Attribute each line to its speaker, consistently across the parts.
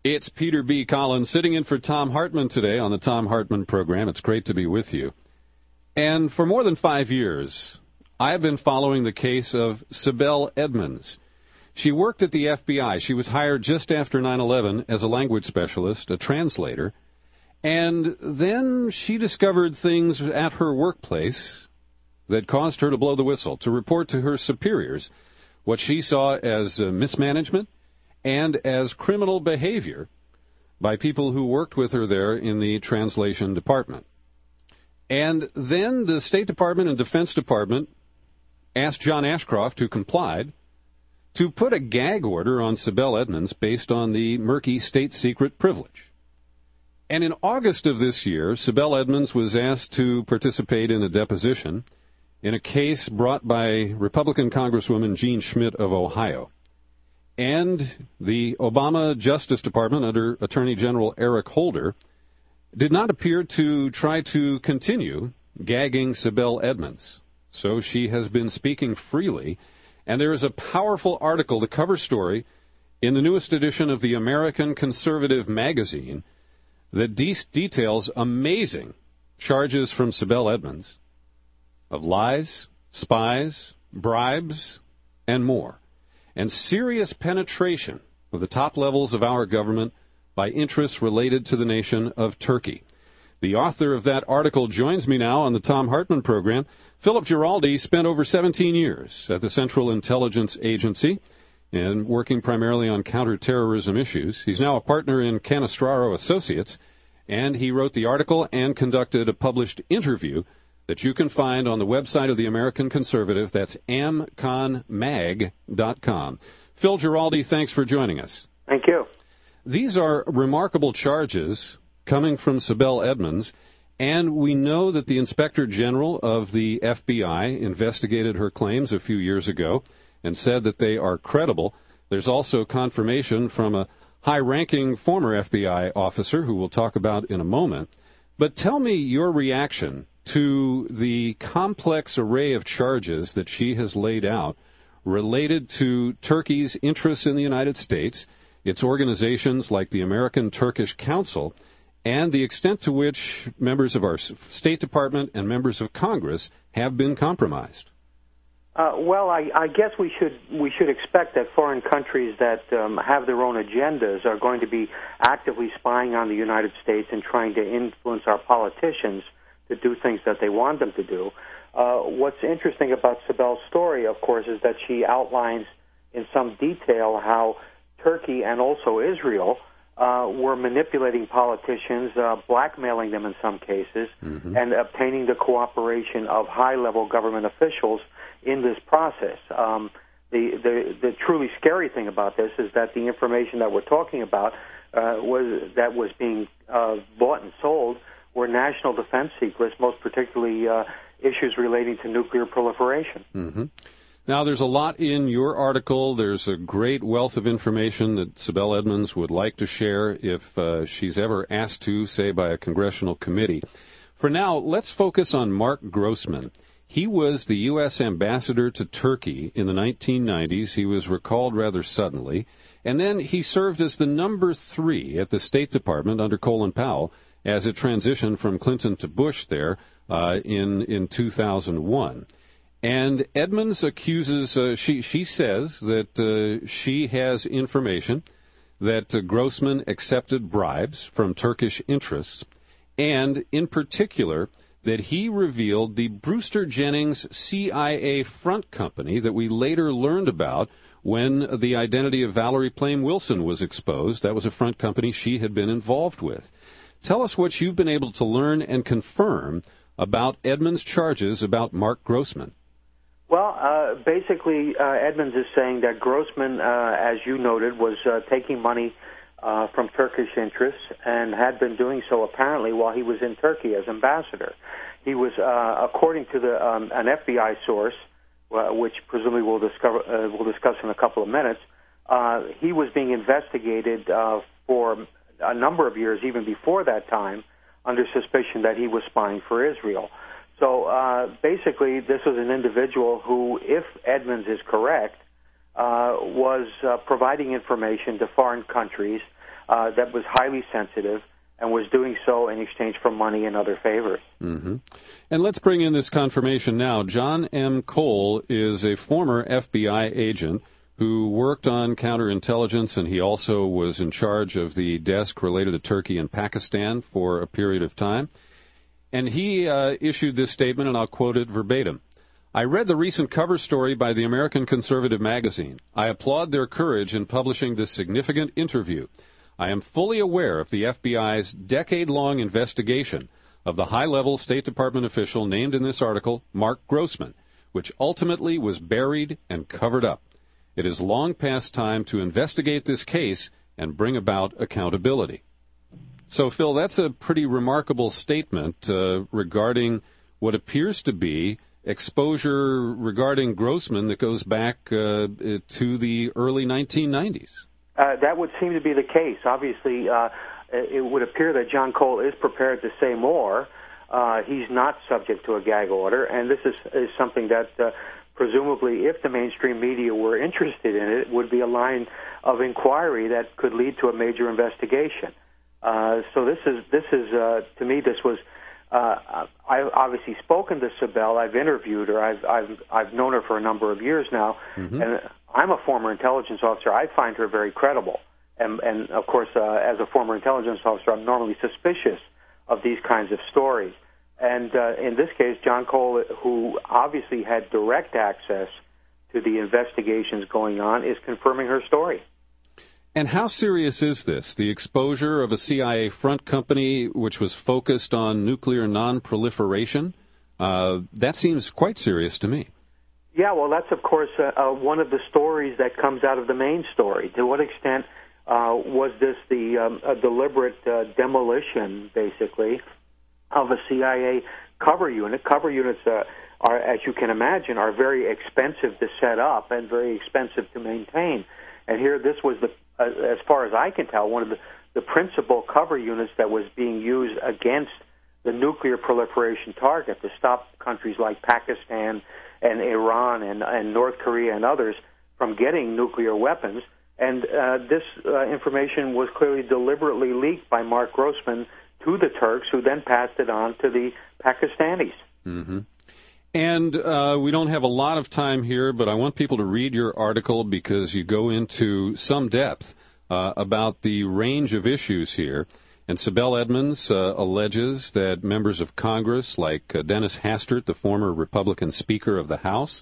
Speaker 1: It's Peter B. Collins sitting in for Thom Hartmann today on the Thom Hartmann program. It's great to be with you. And for more than 5 years, I've been following the case of Sibel Edmonds. She worked at the FBI. She was hired just after 9/11 as a language specialist, a translator. And then she discovered things at her workplace that caused her to blow the whistle, to report to her superiors what she saw as mismanagement and as criminal behavior by people who worked with her there in the translation department. And then the State Department and Defense Department asked John Ashcroft, who complied, to put a gag order on Sibel Edmonds based on the murky state secret privilege. And in August of this year, Sibel Edmonds was asked to participate in a deposition in a case brought by Republican Congresswoman Jean Schmidt of Ohio. And the Obama Justice Department, under Attorney General Eric Holder, did not appear to try to continue gagging Sibel Edmonds. So she has been speaking freely. And there is a powerful article, the cover story, in the newest edition of the American Conservative magazine that details amazing charges from Sibel Edmonds of lies, spies, bribes, and more, and serious penetration of the top levels of our government by interests related to the nation of Turkey. The author of that article joins me now on the Thom Hartmann program. Philip Giraldi spent over 17 years at the Central Intelligence Agency and working primarily on counterterrorism issues. He's now a partner in Canestraro Associates, and he wrote the article and conducted a published interview that you can find on the website of the American Conservative. That's amconmag.com. Phil Giraldi, thanks for joining us.
Speaker 2: Thank you.
Speaker 1: These are remarkable charges coming from Sibel Edmonds, and we know that the Inspector General of the FBI investigated her claims a few years ago and said that they are credible. There's also confirmation from a high-ranking former FBI officer who we'll talk about in a moment. But tell me your reaction to the complex array of charges that she has laid out related to Turkey's interests in the United States, its organizations like the American Turkish Council, and the extent to which members of our State Department and members of Congress have been compromised.
Speaker 2: Well, I guess we should expect that foreign countries that have their own agendas are going to be actively spying on the United States and trying to influence our politicians to do things that they want them to do. What's interesting about Sibel's story, of course, is that she outlines in some detail how Turkey and also Israel were manipulating politicians, blackmailing them in some cases, and obtaining the cooperation of high-level government officials in this process. The truly scary thing about this is that the information that we're talking about was being bought and sold were national defense secrets, most particularly issues relating to nuclear proliferation.
Speaker 1: Now, there's a lot in your article. There's a great wealth of information that Sibel Edmonds would like to share if she's ever asked to, say, by a congressional committee. For now, let's focus on Mark Grossman. He was the U.S. ambassador to Turkey in the 1990s. He was recalled rather suddenly. And then he served as the number 3 at the State Department under Colin Powell as it transitioned from Clinton to Bush there in 2001. And Edmonds accuses, she says that she has information that Grossman accepted bribes from Turkish interests, and in particular that he revealed the Brewster Jennings CIA front company that we later learned about when the identity of Valerie Plame Wilson was exposed. That was a front company she had been involved with. Tell us what you've been able to learn and confirm about Edmonds' charges about Mark Grossman.
Speaker 2: Well, basically, Edmonds is saying that Grossman, as you noted, was taking money from Turkish interests and had been doing so apparently while he was in Turkey as ambassador. He was, according to an FBI source, which presumably we'll discuss in a couple of minutes, he was being investigated for a number of years, even before that time, under suspicion that he was spying for Israel. So basically, this was an individual who, if Edmonds is correct, was providing information to foreign countries that was highly sensitive and was doing so in exchange for money and other favors.
Speaker 1: Mm-hmm. And let's bring in this confirmation now. John M. Cole is a former FBI agent who worked on counterintelligence, and he also was in charge of the desk related to Turkey and Pakistan for a period of time. And he issued this statement, and I'll quote it verbatim. I read the recent cover story by the American Conservative magazine. I applaud their courage in publishing this significant interview. I am fully aware of the FBI's decade-long investigation of the high-level State Department official named in this article, Mark Grossman, which ultimately was buried and covered up. It is long past time to investigate this case and bring about accountability. So, Phil, that's a pretty remarkable statement regarding what appears to be exposure regarding Grossman that goes back to the early 1990s.
Speaker 2: That would seem to be the case. Obviously, it would appear that John Cole is prepared to say more. He's not subject to a gag order, and this is something that presumably, if the mainstream media were interested in it, would be a line of inquiry that could lead to a major investigation. So this is to me, this was. I've obviously spoken to Sibel. I've interviewed her. I've known her for a number of years now, and I'm a former intelligence officer. I find her very credible, and of course, as a former intelligence officer, I'm normally suspicious of these kinds of stories. And in this case, John Cole, who obviously had direct access to the investigations going on, is confirming her story.
Speaker 1: And how serious is this? The exposure of a CIA front company which was focused on nuclear non-proliferation? That seems quite serious to me.
Speaker 2: Yeah, well, that's, of course, one of the stories that comes out of the main story. To what extent was this a deliberate demolition, basically, of a CIA cover unit? Cover units are, as you can imagine, are very expensive to set up and very expensive to maintain. And here, this was as far as I can tell, one of the principal cover units that was being used against the nuclear proliferation target to stop countries like Pakistan and Iran and North Korea and others from getting nuclear weapons. And this information was clearly deliberately leaked by Mark Grossman to the Turks, who then passed it on to the Pakistanis.
Speaker 1: Mm-hmm. And we don't have a lot of time here, but I want people to read your article because you go into some depth about the range of issues here. And Sibel Edmonds alleges that members of Congress, like Dennis Hastert, the former Republican Speaker of the House,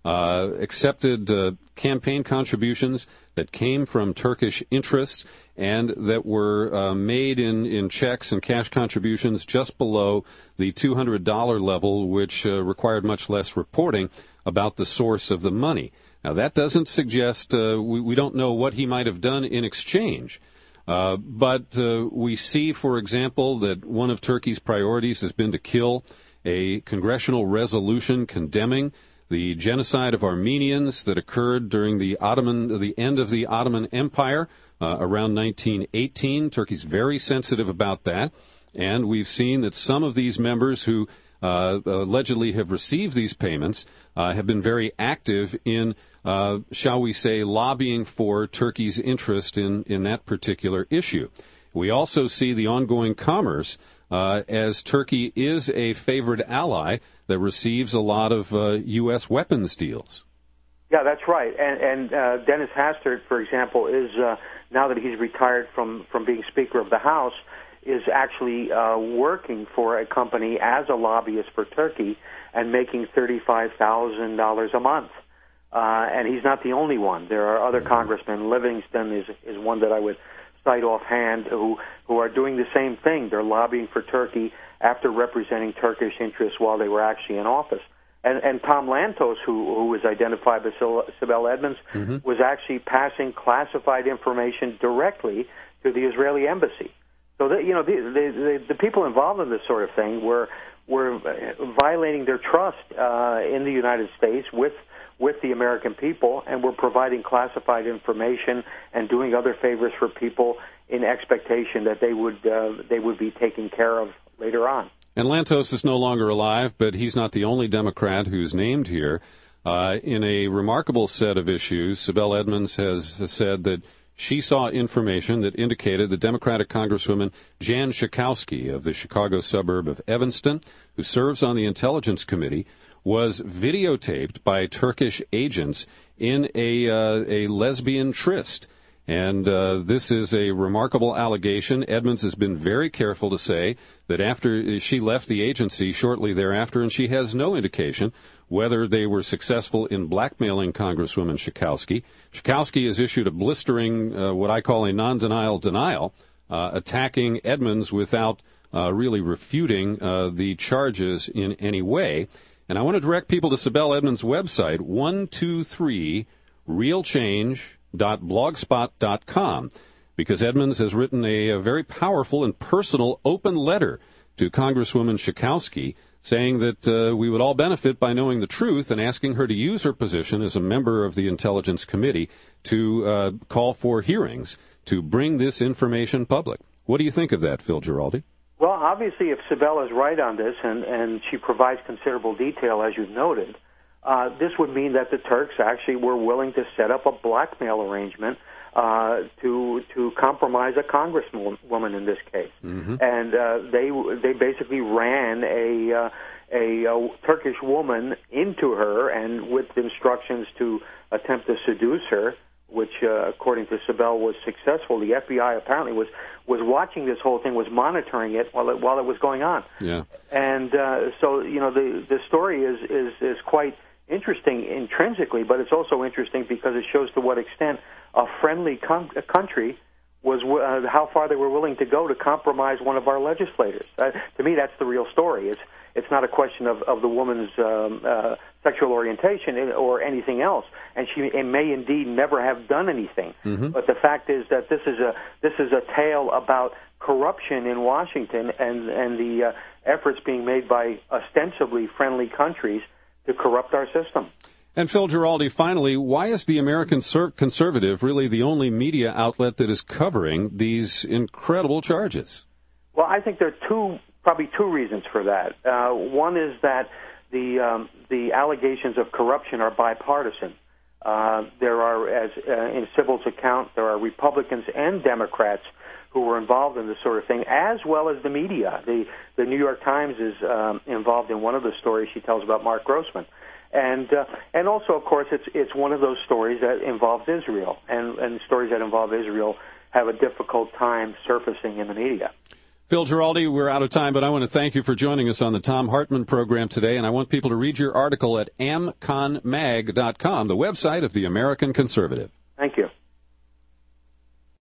Speaker 1: accepted campaign contributions that came from Turkish interests and that were made in checks and cash contributions just below the $200 level, which required much less reporting about the source of the money. Now, that doesn't suggest we don't know what he might have done in exchange. But we see, for example, that one of Turkey's priorities has been to kill a congressional resolution condemning the genocide of Armenians that occurred during the end of the Ottoman Empire around 1918. Turkey's very sensitive about that, and we've seen that some of these members who allegedly have received these payments have been very active in, shall we say, lobbying for Turkey's interest in that particular issue. We also see the ongoing commerce as Turkey is a favored ally that receives a lot of U.S. weapons deals.
Speaker 2: Yeah, that's right. And Dennis Hastert, for example, is now that he's retired from being Speaker of the House, is actually working for a company as a lobbyist for Turkey and making $35,000 a month. And he's not the only one. There are other congressmen. Livingston is one that I would cite offhand who are doing the same thing. They're lobbying for Turkey after representing Turkish interests while they were actually in office. And Tom Lantos, who was identified by Sibel Edmonds, was actually passing classified information directly to the Israeli embassy. So that, the people involved in this sort of thing were violating their trust in the United States with the American people, and were providing classified information and doing other favors for people in expectation that they would be taken care of later on.
Speaker 1: And Lantos is no longer alive, but he's not the only Democrat who's named here. In a remarkable set of issues, Sibel Edmonds has said that she saw information that indicated the Democratic Congresswoman Jan Schakowsky of the Chicago suburb of Evanston, who serves on the Intelligence Committee, was videotaped by Turkish agents in a lesbian tryst. And this is a remarkable allegation. Edmonds has been very careful to say that after she left the agency shortly thereafter, and she has no indication whether they were successful in blackmailing Congresswoman Schakowsky. Schakowsky has issued a blistering, what I call a non-denial denial, attacking Edmonds without really refuting the charges in any way. And I want to direct people to Sibel Edmonds' website, 123realchange.blogspot.com, because Edmonds has written a very powerful and personal open letter to Congresswoman Schakowsky, saying that we would all benefit by knowing the truth and asking her to use her position as a member of the Intelligence Committee to call for hearings to bring this information public. What do you think of that, Phil Giraldi?
Speaker 2: Well, obviously, if Sibel is right on this, and she provides considerable detail, as you've noted, this would mean that the Turks actually were willing to set up a blackmail arrangement to compromise a congresswoman in this case. Mm-hmm. And they basically ran a Turkish woman into her, and with instructions to attempt to seduce her, which, according to Sibel, was successful. The FBI apparently was watching this whole thing, was monitoring it while it was going on. Yeah. And so, you know, the story is quite interesting intrinsically, but it's also interesting because it shows to what extent a friendly country was how far they were willing to go to compromise one of our legislators. To me, that's the real story. It's not a question of the woman's sexual orientation or anything else, and she may indeed never have done anything. Mm-hmm. But the fact is that this is a tale about corruption in Washington and the efforts being made by ostensibly friendly countries to corrupt our system.
Speaker 1: And Phil Giraldi, finally, why is the American Conservative really the only media outlet that is covering these incredible charges?
Speaker 2: Well, I think there are probably two reasons for that. One is that the allegations of corruption are bipartisan. There are, as in Sybil's account, there are Republicans and Democrats who were involved in this sort of thing, as well as the media. The New York Times is involved in one of the stories she tells about Mark Grossman. And also, of course, it's one of those stories that involves Israel, and stories that involve Israel have a difficult time surfacing in the media.
Speaker 1: Phil Giraldi, we're out of time, but I want to thank you for joining us on the Thom Hartmann program today, and I want people to read your article at amconmag.com, the website of the American Conservative.
Speaker 2: Thank you.